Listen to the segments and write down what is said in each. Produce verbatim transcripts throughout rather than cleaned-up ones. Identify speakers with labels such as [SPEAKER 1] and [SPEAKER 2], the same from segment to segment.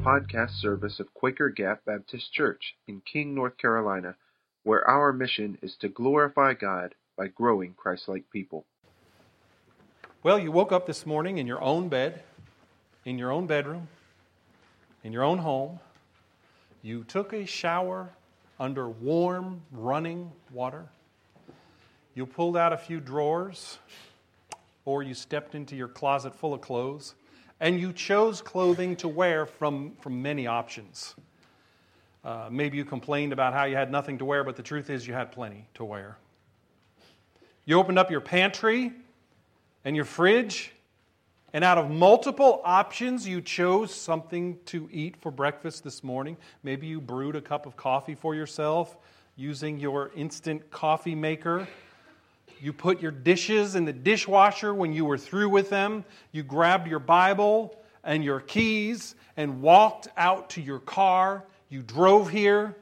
[SPEAKER 1] podcast service of Quaker Gap Baptist Church in King, North Carolina, where our mission is to glorify God by growing Christ-like people.
[SPEAKER 2] Well, you woke up this morning in your own bed, in your own bedroom, in your own home. You took a shower under warm, running water. You pulled out a few drawers, or you stepped into your closet full of clothes, and you chose clothing to wear from, from many options. Uh, maybe you complained about how you had nothing to wear, but the truth is you had plenty to wear. You opened up your pantry and your fridge, and out of multiple options, you chose something to eat for breakfast this morning. Maybe you brewed a cup of coffee for yourself using your instant coffee maker. You put your dishes in the dishwasher when you were through with them. You grabbed your Bible and your keys and walked out to your car. You drove here,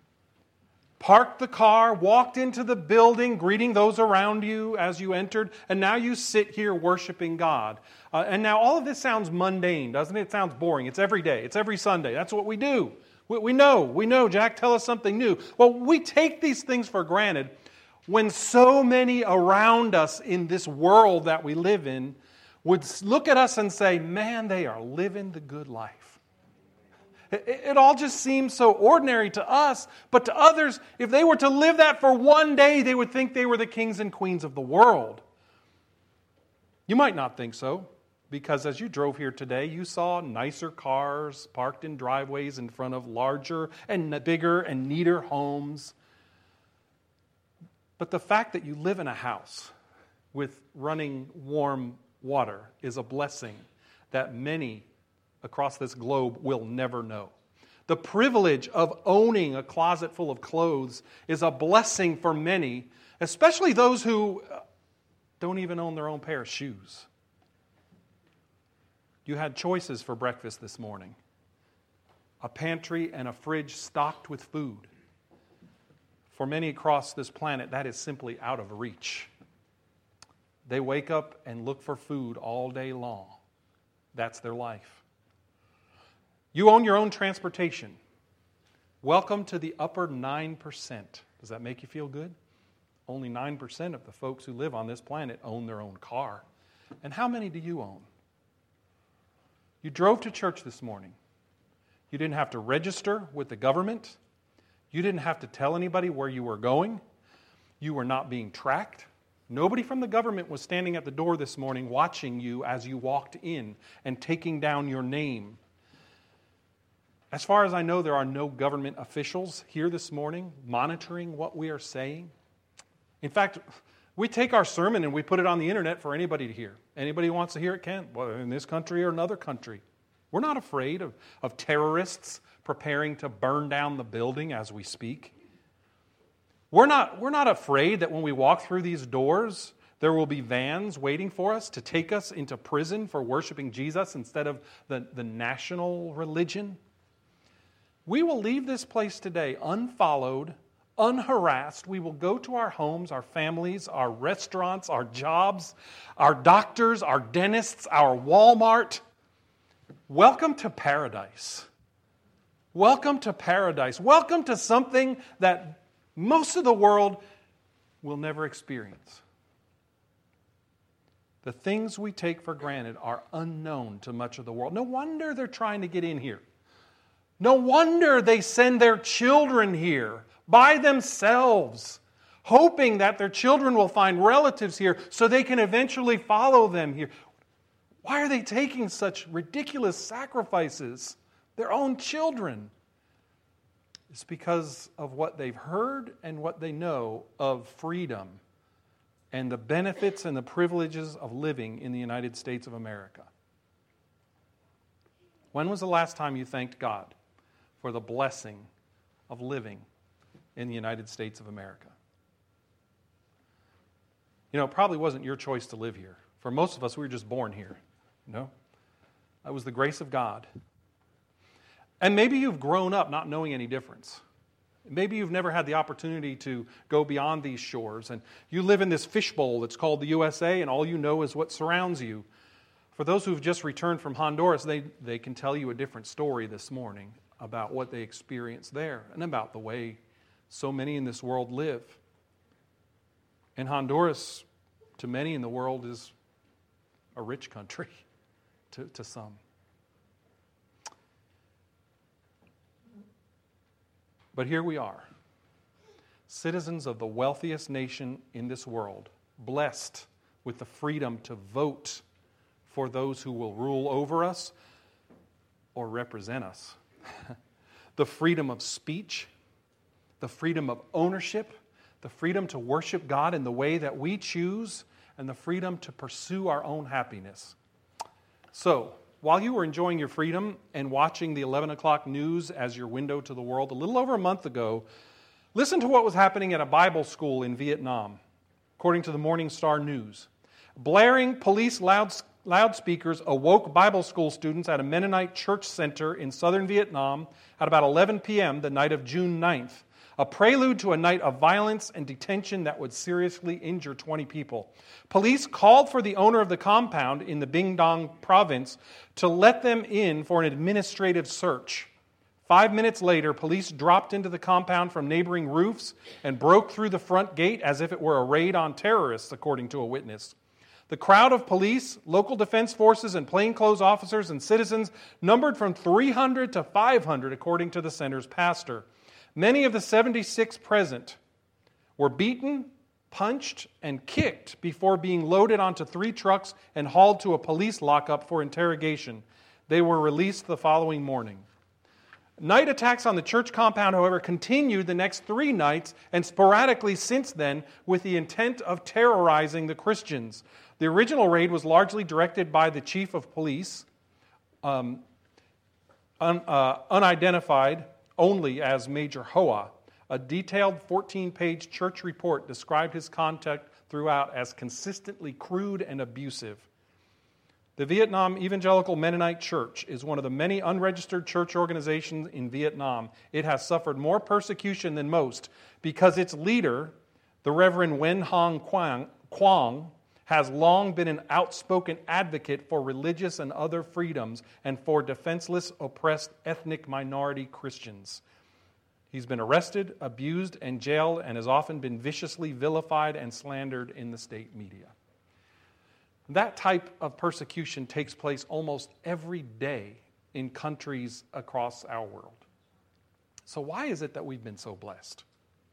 [SPEAKER 2] parked the car, walked into the building, greeting those around you as you entered, and now you sit here worshiping God. Uh, and now all of this sounds mundane, doesn't it? It sounds boring. It's every day. It's every Sunday. That's what we do. We, we know. We know. Jack, tell us something new. Well, we take these things for granted when so many around us in this world that we live in would look at us and say, man, they are living the good life. It, it all just seems so ordinary to us, but to others, if they were to live that for one day, they would think they were the kings and queens of the world. You might not think so, because as you drove here today, you saw nicer cars parked in driveways in front of larger and bigger and neater homes. But the fact that you live in a house with running warm water is a blessing that many across this globe will never know. The privilege of owning a closet full of clothes is a blessing for many, especially those who don't even own their own pair of shoes. You had choices for breakfast this morning. A pantry and a fridge stocked with food. For many across this planet, that is simply out of reach. They wake up and look for food all day long. That's their life. You own your own transportation. Welcome to the upper nine percent. Does that make you feel good? Only nine percent of the folks who live on this planet own their own car. And how many do you own? You drove to church this morning. You didn't have to register with the government. You didn't have to tell anybody where you were going. You were not being tracked. Nobody from the government was standing at the door this morning watching you as you walked in and taking down your name. As far as I know, there are no government officials here this morning monitoring what we are saying. In fact, we take our sermon and we put it on the internet for anybody to hear. Anybody who wants to hear it can, whether in this country or another country. We're not afraid of, of terrorists preparing to burn down the building as we speak. We're not, we're not afraid that when we walk through these doors, there will be vans waiting for us to take us into prison for worshiping Jesus instead of the, the national religion. We will leave this place today unfollowed, unharassed. We will go to our homes, our families, our restaurants, our jobs, our doctors, our dentists, our Walmart. Welcome to paradise. Welcome to paradise. Welcome to something that most of the world will never experience. The things we take for granted are unknown to much of the world. No wonder they're trying to get in here. No wonder they send their children here by themselves, hoping that their children will find relatives here so they can eventually follow them here. Why are they taking such ridiculous sacrifices? Their own children. It's because of what they've heard and what they know of freedom and the benefits and the privileges of living in the United States of America. When was the last time you thanked God for the blessing of living in the United States of America? You know, it probably wasn't your choice to live here. For most of us, we were just born here. You know? That was the grace of God. And maybe you've grown up not knowing any difference. Maybe you've never had the opportunity to go beyond these shores, and you live in this fishbowl that's called the U S A, and all you know is what surrounds you. For those who've just returned from Honduras, they, they can tell you a different story this morning about what they experienced there and about the way so many in this world live. And Honduras, to many in the world, is a rich country to, to some. But here we are, citizens of the wealthiest nation in this world, blessed with the freedom to vote for those who will rule over us or represent us. The freedom of speech, the freedom of ownership, the freedom to worship God in the way that we choose, and the freedom to pursue our own happiness. So, while you were enjoying your freedom and watching the eleven o'clock news as your window to the world a little over a month ago, listen to what was happening at a Bible school in Vietnam, according to the Morning Star News. Blaring police louds- loudspeakers awoke Bible school students at a Mennonite church center in southern Vietnam at about eleven p.m. the night of June ninth, a prelude to a night of violence and detention that would seriously injure twenty people. Police called for the owner of the compound in the Binh Dong province to let them in for an administrative search. Five minutes later, police dropped into the compound from neighboring roofs and broke through the front gate as if it were a raid on terrorists, according to a witness. The crowd of police, local defense forces, and plainclothes officers and citizens numbered from three hundred to five hundred, according to the center's pastor. Many of the seventy-six present were beaten, punched, and kicked before being loaded onto three trucks and hauled to a police lockup for interrogation. They were released the following morning. Night attacks on the church compound, however, continued the next three nights and sporadically since then with the intent of terrorizing the Christians. The original raid was largely directed by the chief of police, um, un, uh, unidentified only as Major Hoa. A detailed fourteen-page church report described his conduct throughout as consistently crude and abusive. The Vietnam Evangelical Mennonite Church is one of the many unregistered church organizations in Vietnam. It has suffered more persecution than most because its leader, the Reverend Wen Hong Quang, Quang, has long been an outspoken advocate for religious and other freedoms and for defenseless, oppressed ethnic minority Christians. He's been arrested, abused, and jailed, and has often been viciously vilified and slandered in the state media. That type of persecution takes place almost every day in countries across our world. So why is it that we've been so blessed?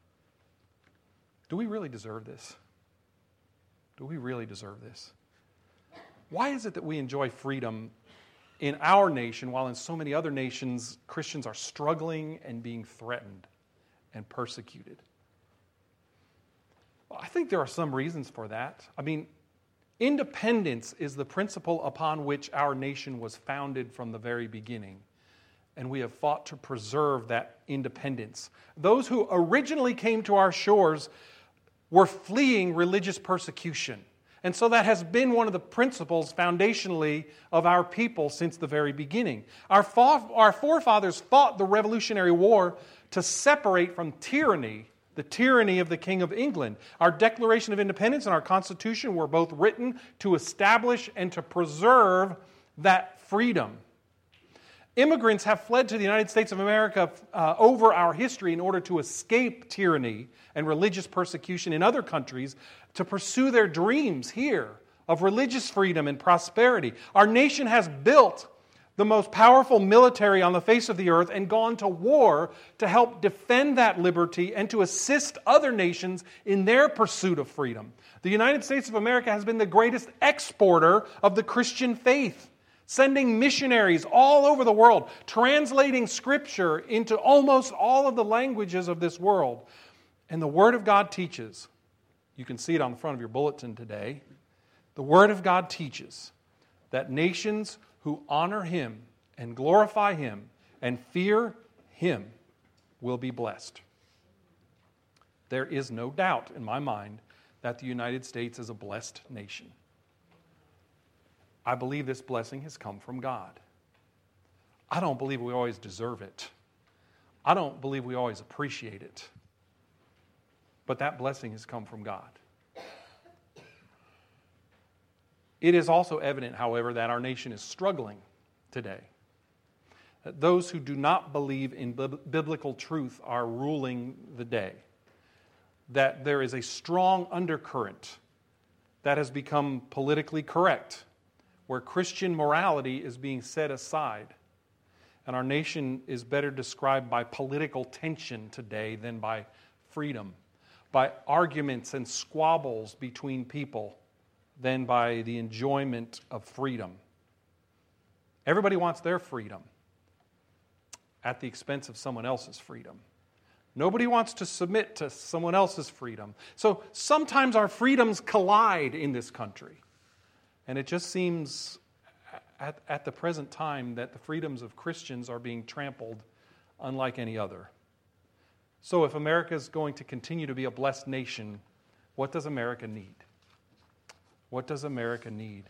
[SPEAKER 2] Do we really deserve this? Do we really deserve this? Why is it that we enjoy freedom in our nation while in so many other nations Christians are struggling and being threatened and persecuted? Well, I think there are some reasons for that. I mean, independence is the principle upon which our nation was founded from the very beginning, and we have fought to preserve that independence. Those who originally came to our shores were fleeing religious persecution, and so that has been one of the principles foundationally of our people since the very beginning. Our, fa- our forefathers fought the Revolutionary War to separate from tyranny the tyranny of the King of England. Our Declaration of Independence and our Constitution were both written to establish and to preserve that freedom. Immigrants have fled to the United States of America uh, over our history in order to escape tyranny and religious persecution in other countries to pursue their dreams here of religious freedom and prosperity. Our nation has built the most powerful military on the face of the earth and gone to war to help defend that liberty and to assist other nations in their pursuit of freedom. The United States of America has been the greatest exporter of the Christian faith, sending missionaries all over the world, translating Scripture into almost all of the languages of this world. And the Word of God teaches, you can see it on the front of your bulletin today, the Word of God teaches that nations who honor Him and glorify Him and fear Him will be blessed. There is no doubt in my mind that the United States is a blessed nation. I believe this blessing has come from God. I don't believe we always deserve it. I don't believe we always appreciate it. But that blessing has come from God. It is also evident, however, that our nation is struggling today. That those who do not believe in biblical truth are ruling the day. That there is a strong undercurrent that has become politically correct, where Christian morality is being set aside. And our nation is better described by political tension today than by freedom, by arguments and squabbles between people than by the enjoyment of freedom. Everybody wants their freedom at the expense of someone else's freedom. Nobody wants to submit to someone else's freedom. So sometimes our freedoms collide in this country. And it just seems at, at the present time that the freedoms of Christians are being trampled unlike any other. So if America is going to continue to be a blessed nation, what does America need? What does America need?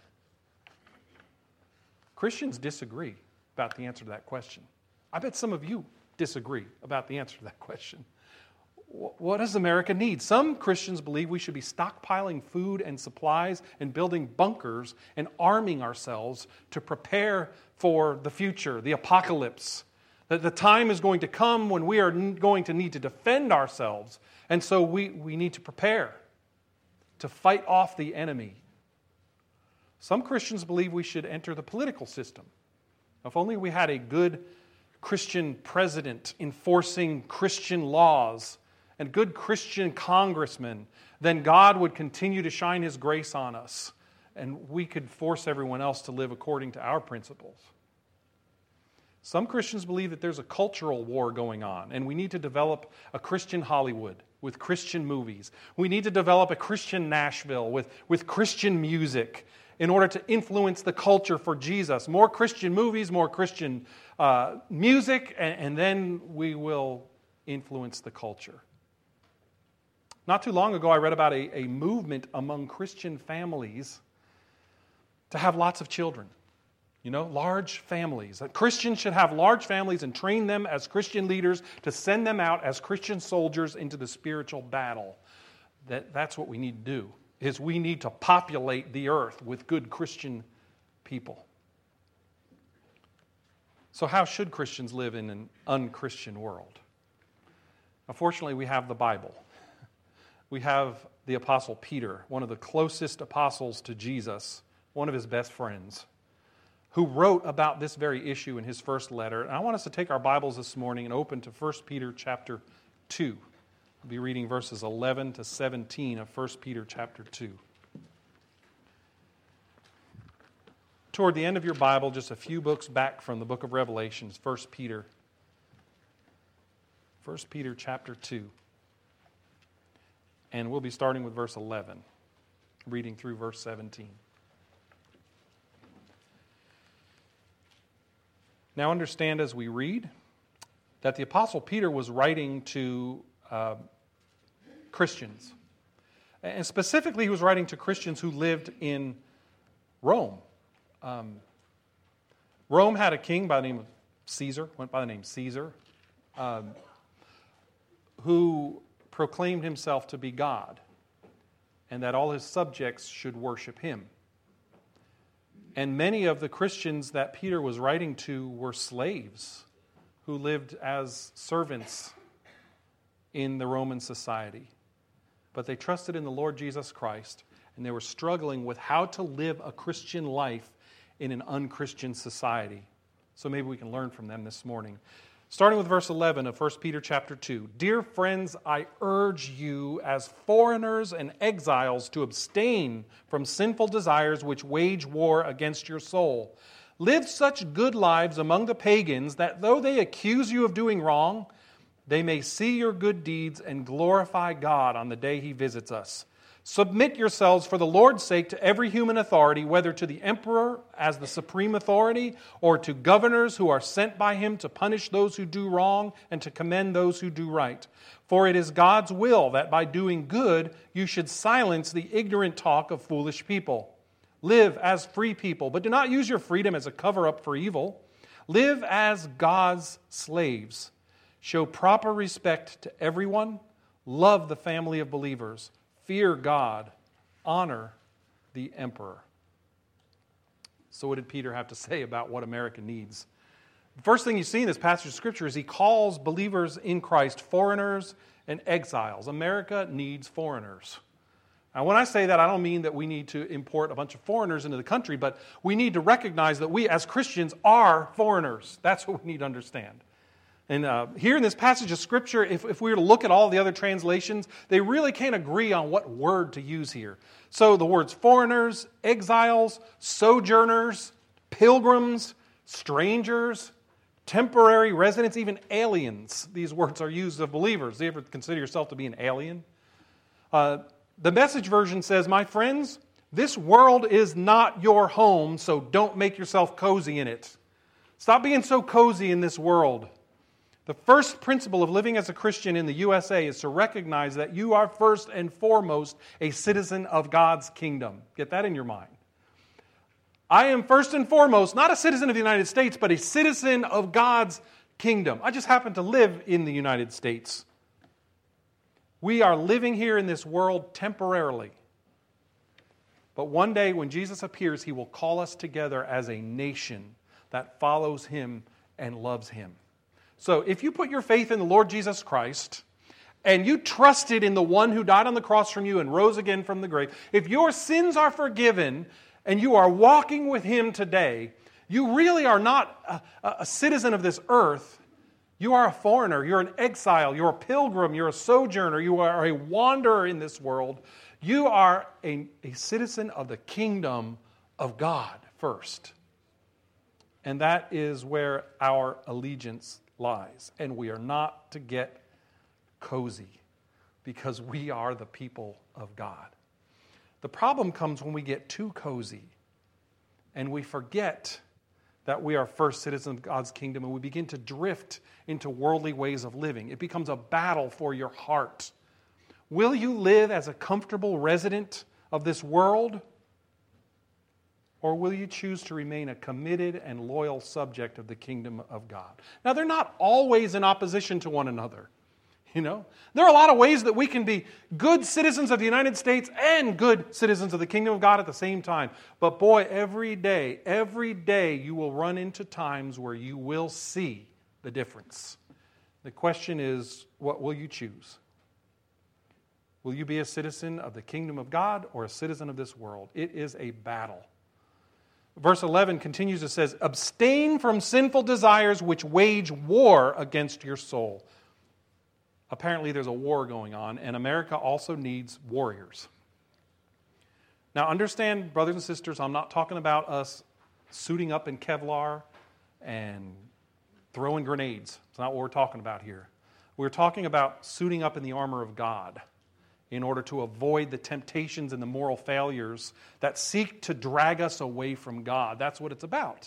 [SPEAKER 2] Christians disagree about the answer to that question. I bet some of you disagree about the answer to that question. What does America need? Some Christians believe we should be stockpiling food and supplies and building bunkers and arming ourselves to prepare for the future, the apocalypse. That the time is going to come when we are going to need to defend ourselves. And so we, we need to prepare to fight off the enemy. Some Christians believe we should enter the political system. If only we had a good Christian president enforcing Christian laws and good Christian congressmen, then God would continue to shine His grace on us and we could force everyone else to live according to our principles. Some Christians believe that there's a cultural war going on and we need to develop a Christian Hollywood with Christian movies. We need to develop a Christian Nashville with, with Christian music in order to influence the culture for Jesus. More Christian movies, more Christian uh, music, and, and then we will influence the culture. Not too long ago, I read about a, a movement among Christian families to have lots of children. You know, large families. That Christians should have large families and train them as Christian leaders to send them out as Christian soldiers into the spiritual battle. That, that's what we need to do. Is we need to populate the earth with good Christian people. So how should Christians live in an unchristian world? Unfortunately, we have the Bible. We have the Apostle Peter, one of the closest apostles to Jesus, one of his best friends, who wrote about this very issue in his first letter. And I want us to take our Bibles this morning and open to First Peter chapter two. We'll be reading verses eleven to seventeen of First Peter chapter two. Toward the end of your Bible, just a few books back from the book of Revelation, First Peter. First Peter chapter two. And we'll be starting with verse eleven, reading through verse seventeen. Now understand as we read that the Apostle Peter was writing to uh, Christians. And specifically, he was writing to Christians who lived in Rome. Um, Rome had a king by the name of Caesar, went by the name Caesar, um, who proclaimed himself to be God and that all his subjects should worship him. And many of the Christians that Peter was writing to were slaves who lived as servants in the Roman society. But they trusted in the Lord Jesus Christ, and they were struggling with how to live a Christian life in an unchristian society. So maybe we can learn from them this morning. Starting with verse eleven of First Peter chapter two. Dear friends, I urge you as foreigners and exiles to abstain from sinful desires which wage war against your soul. Live such good lives among the pagans that though they accuse you of doing wrong, they may see your good deeds and glorify God on the day He visits us. Submit yourselves for the Lord's sake to every human authority, whether to the emperor as the supreme authority or to governors who are sent by him to punish those who do wrong and to commend those who do right. For it is God's will that by doing good you should silence the ignorant talk of foolish people. Live as free people, but do not use your freedom as a cover-up for evil. Live as God's slaves. Show proper respect to everyone. Love the family of believers. Fear God, honor the emperor. So what did Peter have to say about what America needs? The first thing you see in this passage of Scripture is he calls believers in Christ foreigners and exiles. America needs foreigners. Now, when I say that, I don't mean that we need to import a bunch of foreigners into the country, but we need to recognize that we as Christians are foreigners. That's what we need to understand. And uh, here in this passage of Scripture, if, if we were to look at all the other translations, they really can't agree on what word to use here. So the words foreigners, exiles, sojourners, pilgrims, strangers, temporary residents, even aliens. These words are used of believers. Do you ever consider yourself to be an alien? Uh, the Message version says, "My friends, this world is not your home, so don't make yourself cozy in it. Stop being so cozy in this world." The first principle of living as a Christian in the U S A is to recognize that you are first and foremost a citizen of God's kingdom. Get that in your mind. I am first and foremost not a citizen of the United States, but a citizen of God's kingdom. I just happen to live in the United States. We are living here in this world temporarily. But one day when Jesus appears, He will call us together as a nation that follows Him and loves Him. So if you put your faith in the Lord Jesus Christ and you trusted in the one who died on the cross from you and rose again from the grave, if your sins are forgiven and you are walking with Him today, you really are not a, a citizen of this earth. You are a foreigner. You're an exile. You're a pilgrim. You're a sojourner. You are a wanderer in this world. You are a, a citizen of the kingdom of God first. And that is where our allegiance lies. And we are not to get cozy because we are the people of God. The problem comes when we get too cozy and we forget that we are first citizens of God's kingdom and we begin to drift into worldly ways of living. It becomes a battle for your heart. Will you live as a comfortable resident of this world? Or will you choose to remain a committed and loyal subject of the kingdom of God? Now, they're not always in opposition to one another. You know, there are a lot of ways that we can be good citizens of the United States and good citizens of the kingdom of God at the same time. But boy, every day, every day you will run into times where you will see the difference. The question is, what will you choose? Will you be a citizen of the kingdom of God or a citizen of this world? It is a battle. Verse eleven continues, it says, "Abstain from sinful desires which wage war against your soul." Apparently there's a war going on, and America also needs warriors. Now understand, brothers and sisters, I'm not talking about us suiting up in Kevlar and throwing grenades. It's not what we're talking about here. We're talking about suiting up in the armor of God in order to avoid the temptations and the moral failures that seek to drag us away from God. That's what it's about.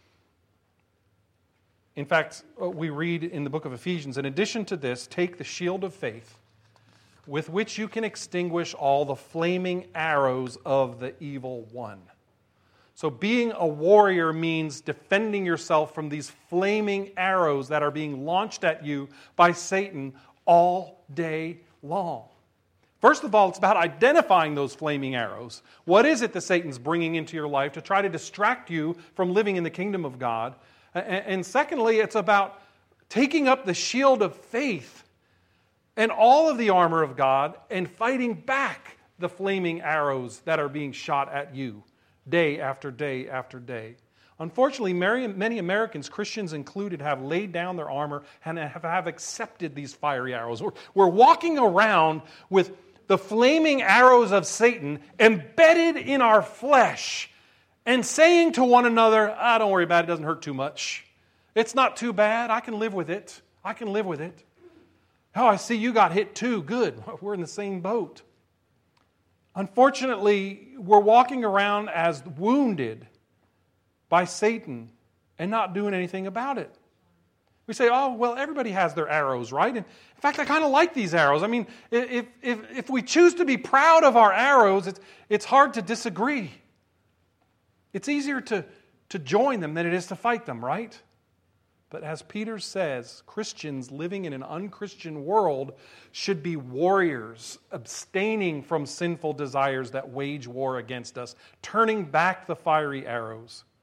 [SPEAKER 2] In fact, we read in the book of Ephesians, "In addition to this, take the shield of faith, with which you can extinguish all the flaming arrows of the evil one." So being a warrior means defending yourself from these flaming arrows that are being launched at you by Satan all day long. First of all, it's about identifying those flaming arrows. What is it that Satan's bringing into your life to try to distract you from living in the kingdom of God? And secondly, it's about taking up the shield of faith and all of the armor of God and fighting back the flaming arrows that are being shot at you day after day after day. Unfortunately, many Americans, Christians included, have laid down their armor and have accepted these fiery arrows. We're walking around with the flaming arrows of Satan embedded in our flesh and saying to one another, "Ah, don't worry about it, it doesn't hurt too much. It's not too bad, I can live with it. I can live with it. Oh, I see you got hit too, good, we're in the same boat." Unfortunately, we're walking around as wounded by Satan and not doing anything about it. We say, "Oh, well, everybody has their arrows, right?" And in fact, I kind of like these arrows. I mean, if, if, if we choose to be proud of our arrows, it's, it's hard to disagree. It's easier to, to join them than it is to fight them, right? But as Peter says, Christians living in an unchristian world should be warriors, abstaining from sinful desires that wage war against us, turning back the fiery arrows.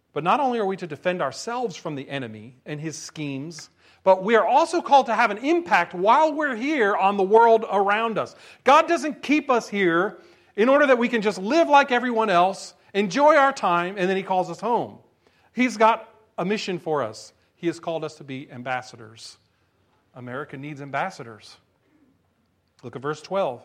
[SPEAKER 2] But not only are we to defend ourselves from the enemy and his schemes, but we are also called to have an impact while we're here on the world around us. God doesn't keep us here in order that we can just live like everyone else, enjoy our time, and then He calls us home. He's got a mission for us. He has called us to be ambassadors. America needs ambassadors. Look at verse twelve.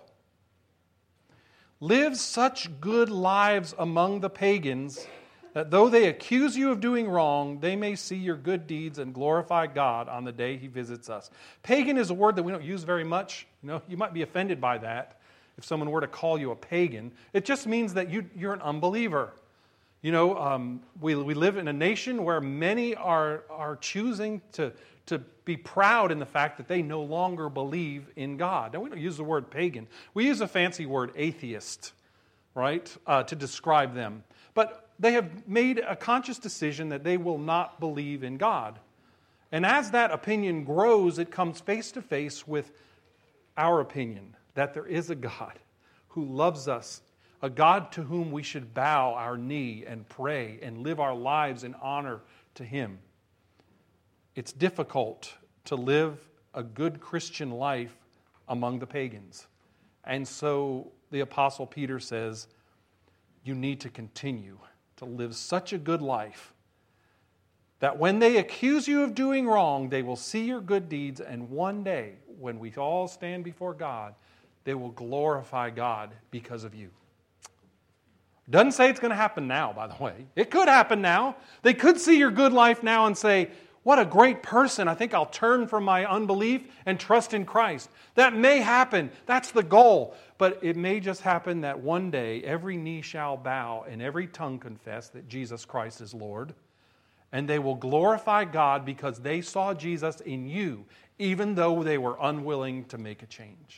[SPEAKER 2] Live such good lives among the pagans that though they accuse you of doing wrong, they may see your good deeds and glorify God on the day He visits us. Pagan is a word that we don't use very much. You know, you might be offended by that if someone were to call you a pagan. It just means that you, you're an unbeliever. You know, um, we, we live in a nation where many are, are choosing to, to be proud in the fact that they no longer believe in God. Now, we don't use the word pagan. We use a fancy word, atheist, right, uh, to describe them. But they have made a conscious decision that they will not believe in God. And as that opinion grows, it comes face to face with our opinion that there is a God who loves us, a God to whom we should bow our knee and pray and live our lives in honor to Him. It's difficult to live a good Christian life among the pagans. And so the Apostle Peter says, you need to continue to live such a good life that when they accuse you of doing wrong, they will see your good deeds, and one day, when we all stand before God, they will glorify God because of you. Doesn't say it's going to happen now, by the way. It could happen now. They could see your good life now and say, what a great person. I think I'll turn from my unbelief and trust in Christ. That may happen. That's the goal. But it may just happen that one day every knee shall bow and every tongue confess that Jesus Christ is Lord. And they will glorify God because they saw Jesus in you, even though they were unwilling to make a change.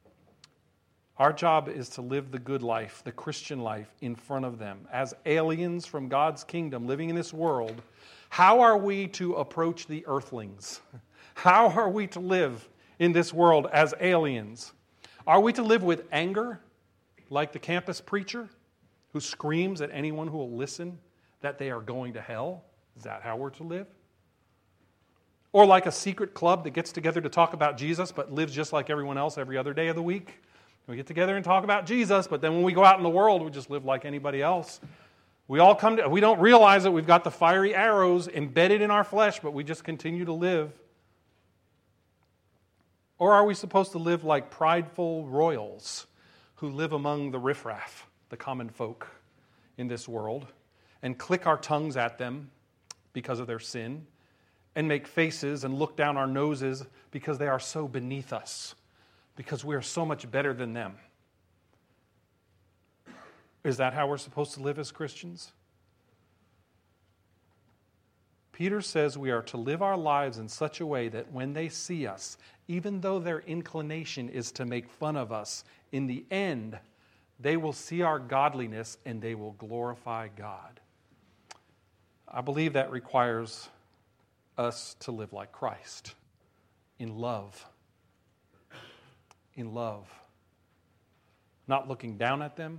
[SPEAKER 2] Our job is to live the good life, the Christian life, in front of them. As aliens from God's kingdom living in this world, how are we to approach the earthlings? How are we to live in this world as aliens? Are we to live with anger, like the campus preacher who screams at anyone who will listen that they are going to hell? Is that how we're to live? Or like a secret club that gets together to talk about Jesus but lives just like everyone else every other day of the week? We get together and talk about Jesus, but then when we go out in the world, we just live like anybody else. We all come to, we don't realize that we've got the fiery arrows embedded in our flesh, but we just continue to live. Or are we supposed to live like prideful royals who live among the riffraff, the common folk in this world, and click our tongues at them because of their sin, and make faces and look down our noses because they are so beneath us, because we are so much better than them? Is that how we're supposed to live as Christians? Peter says we are to live our lives in such a way that when they see us, even though their inclination is to make fun of us, in the end, they will see our godliness and they will glorify God. I believe that requires us to live like Christ, in love. In love. Not looking down at them,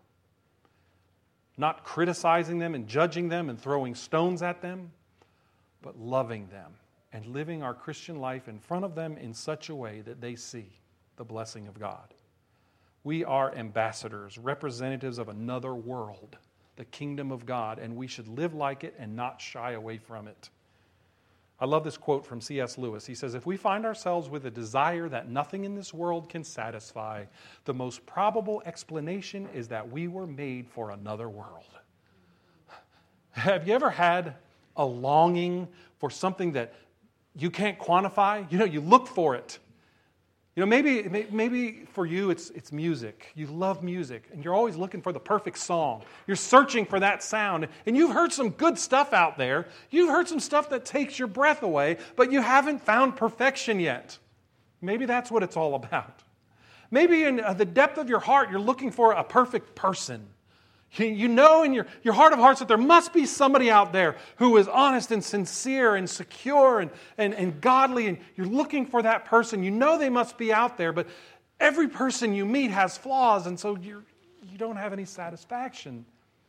[SPEAKER 2] not criticizing them and judging them and throwing stones at them, but loving them and living our Christian life in front of them in such a way that they see the blessing of God. We are ambassadors, representatives of another world, the kingdom of God, and we should live like it and not shy away from it. I love this quote from C S Lewis. He says, if we find ourselves with a desire that nothing in this world can satisfy, the most probable explanation is that we were made for another world. Have you ever had a longing for something that you can't quantify? You know, you look for it. You know, maybe maybe for you it's it's music. You love music, and you're always looking for the perfect song. You're searching for that sound, and you've heard some good stuff out there. You've heard some stuff that takes your breath away, but you haven't found perfection yet. Maybe that's what it's all about. Maybe in the depth of your heart, you're looking for a perfect person. You know in your, your heart of hearts that there must be somebody out there who is honest and sincere and secure and, and, and godly, and you're looking for that person. You know they must be out there, but every person you meet has flaws, and so you're, you don't have any satisfaction.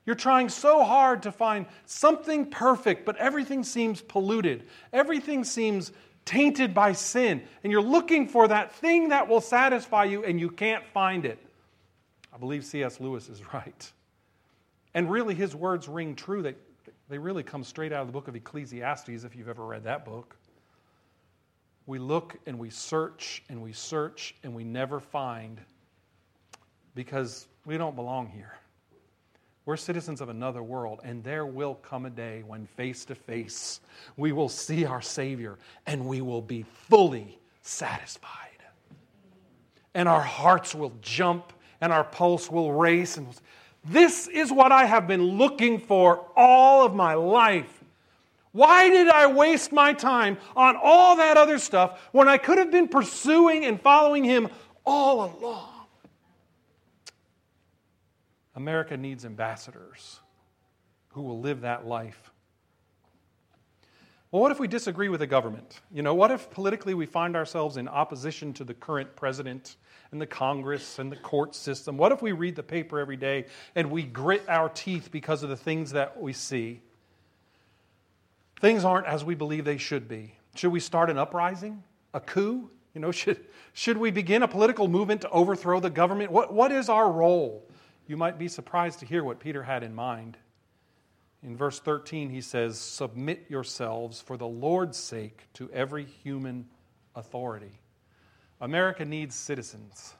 [SPEAKER 2] You're trying so hard to find something perfect, but everything seems polluted. Everything seems tainted by sin. And you're looking for that thing that will satisfy you, and you can't find it. I believe C S Lewis is right. And really, his words ring true. They, they really come straight out of the book of Ecclesiastes, if you've ever read that book. We look and we search and we search and we never find, because we don't belong here. We're citizens of another world, and there will come a day when face to face we will see our Savior and we will be fully satisfied. And our hearts will jump and our pulse will race. And this is what I have been looking for all of my life. Why did I waste my time on all that other stuff when I could have been pursuing and following Him all along? America needs ambassadors who will live that life. Well, what if we disagree with the government? You know, what if politically we find ourselves in opposition to the current president and the Congress and the court system? What if we read the paper every day and we grit our teeth because of the things that we see? Things aren't as we believe they should be. Should we start an uprising? A coup? You know, should, should we begin a political movement to overthrow the government? What, what is our role? You might be surprised to hear what Peter had in mind. In verse thirteen, he says, "Submit yourselves for the Lord's sake to every human authority." America needs citizens.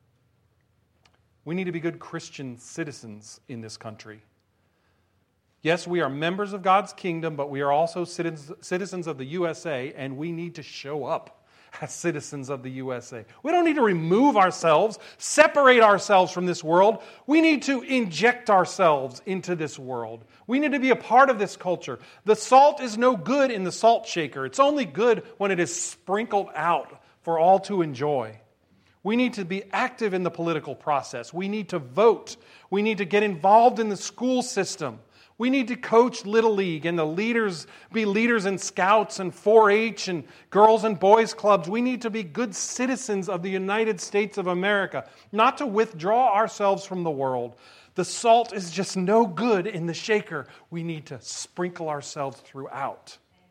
[SPEAKER 2] We need to be good Christian citizens in this country. Yes, we are members of God's kingdom, but we are also citizens of the U S A, and we need to show up as citizens of the U S A. We don't need to remove ourselves, separate ourselves from this world. We need to inject ourselves into this world. We need to be a part of this culture. The salt is no good in the salt shaker. It's only good when it is sprinkled out for all to enjoy. We need to be active in the political process. We need to vote. We need to get involved in the school system. We need to coach Little League and the leaders be leaders in Scouts and four H and girls and boys clubs. We need to be good citizens of the United States of America, not to withdraw ourselves from the world. The salt is just no good in the shaker. We need to sprinkle ourselves throughout.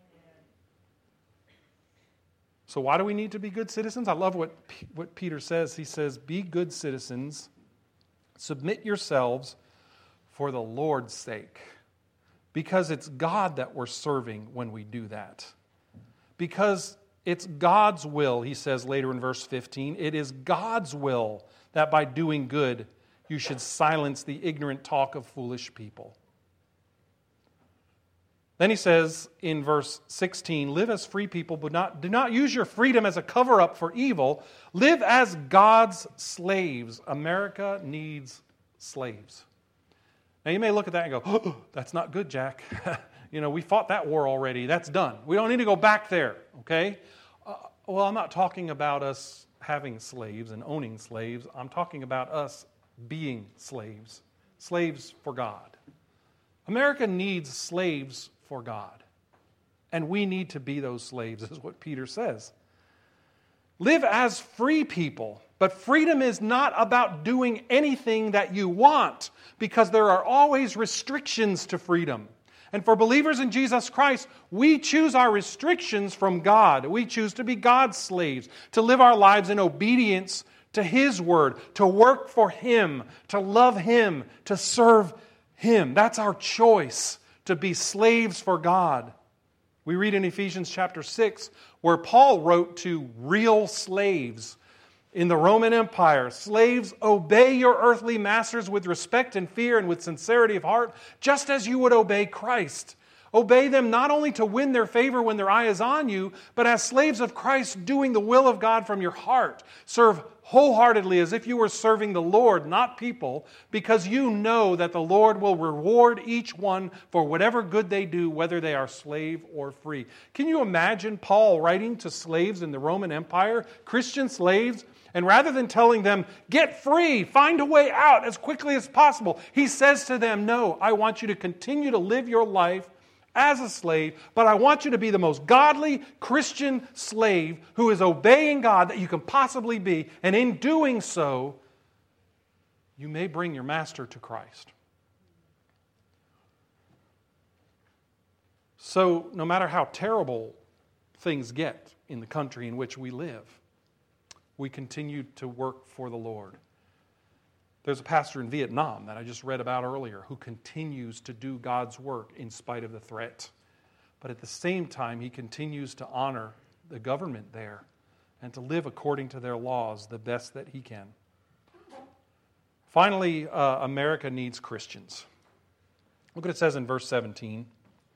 [SPEAKER 2] So why do we need to be good citizens? I love what, what Peter says. He says, "Be good citizens, submit yourselves for the Lord's sake." Because it's God that we're serving when we do that. Because it's God's will, he says later in verse fifteen, it is God's will that by doing good you should silence the ignorant talk of foolish people. Then he says in verse sixteen, "Live as free people, but not, do not use your freedom as a cover-up for evil. Live as God's slaves." America needs slaves. Now, you may look at that and go, "Oh, that's not good, Jack. You know, we fought that war already. That's done. We don't need to go back there." Okay? Uh, well, I'm not talking about us having slaves and owning slaves. I'm talking about us being slaves. Slaves for God. America needs slaves for God. And we need to be those slaves, is what Peter says. Live as free people. But freedom is not about doing anything that you want, because there are always restrictions to freedom. And for believers in Jesus Christ, we choose our restrictions from God. We choose to be God's slaves, to live our lives in obedience to His Word, to work for Him, to love Him, to serve Him. That's our choice, to be slaves for God. We read in Ephesians chapter six, where Paul wrote to real slaves in the Roman Empire, "Slaves, obey your earthly masters with respect and fear and with sincerity of heart, just as you would obey Christ. Obey them not only to win their favor when their eye is on you, but as slaves of Christ, doing the will of God from your heart. Serve wholeheartedly as if you were serving the Lord, not people, because you know that the Lord will reward each one for whatever good they do, whether they are slave or free." Can you imagine Paul writing to slaves in the Roman Empire, Christian slaves? And rather than telling them, "Get free, find a way out as quickly as possible," he says to them, "No, I want you to continue to live your life as a slave, but I want you to be the most godly Christian slave who is obeying God that you can possibly be. And in doing so, you may bring your master to Christ." So no matter how terrible things get in the country in which we live, we continue to work for the Lord. There's a pastor in Vietnam that I just read about earlier who continues to do God's work in spite of the threat. But at the same time, he continues to honor the government there and to live according to their laws the best that he can. Finally, uh, America needs Christians. Look what it says in verse seventeen.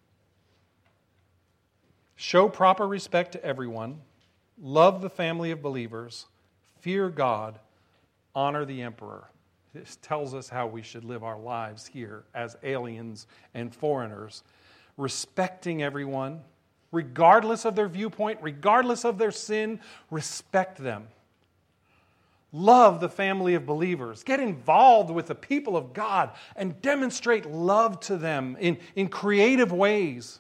[SPEAKER 2] Show proper respect to everyone, love the family of believers, fear God, honor the emperor. This tells us how we should live our lives here as aliens and foreigners, respecting everyone, regardless of their viewpoint, regardless of their sin, respect them. Love the family of believers. Get involved with the people of God and demonstrate love to them in, in creative ways.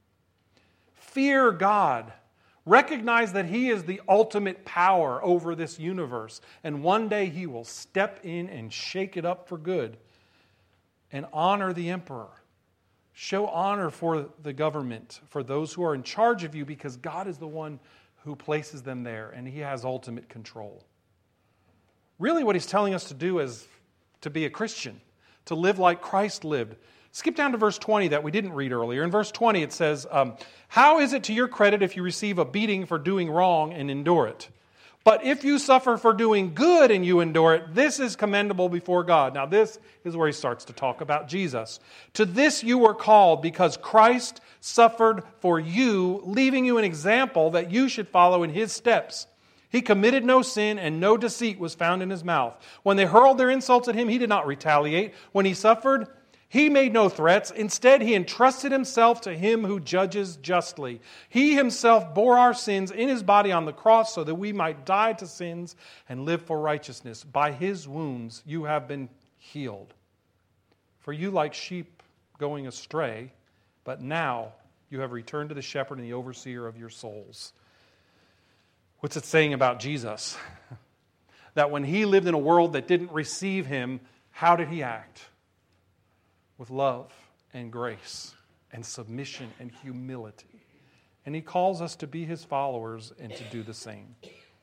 [SPEAKER 2] Fear God. Recognize that He is the ultimate power over this universe. And one day He will step in and shake it up for good. And honor the emperor. Show honor for the government, for those who are in charge of you, because God is the one who places them there, and He has ultimate control. Really what He's telling us to do is to be a Christian, to live like Christ lived. Skip down to verse twenty that we didn't read earlier. In verse twenty it says, um, how is it to your credit if you receive a beating for doing wrong and endure it? But if you suffer for doing good and you endure it, this is commendable before God. Now this is where he starts to talk about Jesus. To this you were called because Christ suffered for you, leaving you an example that you should follow in His steps. He committed no sin and no deceit was found in His mouth. When they hurled their insults at Him, He did not retaliate. When He suffered, He made no threats. Instead, He entrusted Himself to Him who judges justly. He Himself bore our sins in His body on the cross so that we might die to sins and live for righteousness. By His wounds you have been healed. For you like sheep going astray, but now you have returned to the shepherd and the overseer of your souls. What's it saying about Jesus? That when He lived in a world that didn't receive Him, how did He act? With love and grace and submission and humility. And He calls us to be His followers and to do the same.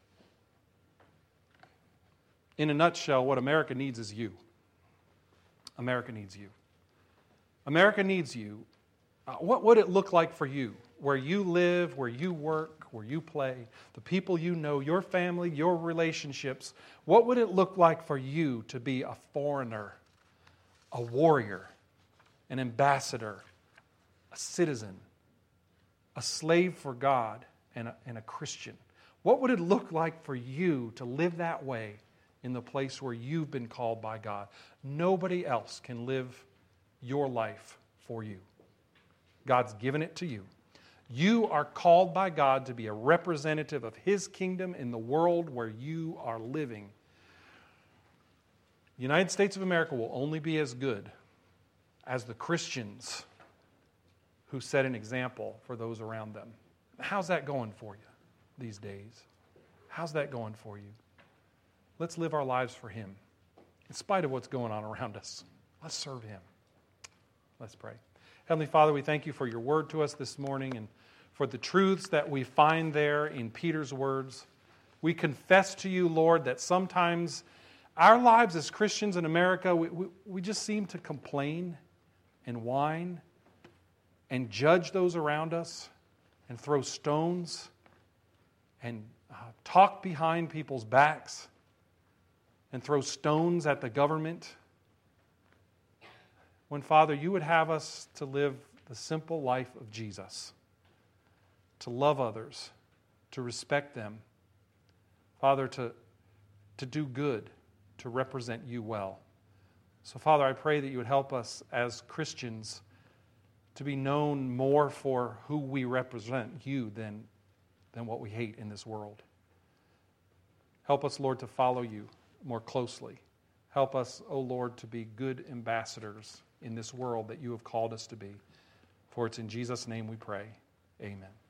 [SPEAKER 2] In a nutshell, what America needs is you. America needs you. America needs you. Uh, what would it look like for you? Where you live, where you work, where you play, the people you know, your family, your relationships. What would it look like for you to be a foreigner, a warrior, an ambassador, a citizen, a slave for God, and a, and a Christian? What would it look like for you to live that way in the place where you've been called by God? Nobody else can live your life for you. God's given it to you. You are called by God to be a representative of His kingdom in the world where you are living. The United States of America will only be as good as the Christians who set an example for those around them. How's that going for you these days? How's that going for you? Let's live our lives for Him. In spite of what's going on around us, let's serve Him. Let's pray. Heavenly Father, we thank You for Your word to us this morning and for the truths that we find there in Peter's words. We confess to You, Lord, that sometimes our lives as Christians in America, we, we, we just seem to complain and whine and judge those around us and throw stones and uh, talk behind people's backs and throw stones at the government. When, Father, You would have us to live the simple life of Jesus, to love others, to respect them, Father, to, to do good, to represent You well. So, Father, I pray that You would help us as Christians to be known more for who we represent, You, than, than what we hate in this world. Help us, Lord, to follow You more closely. Help us, O Lord, to be good ambassadors in this world that You have called us to be. For it's in Jesus' name we pray. Amen.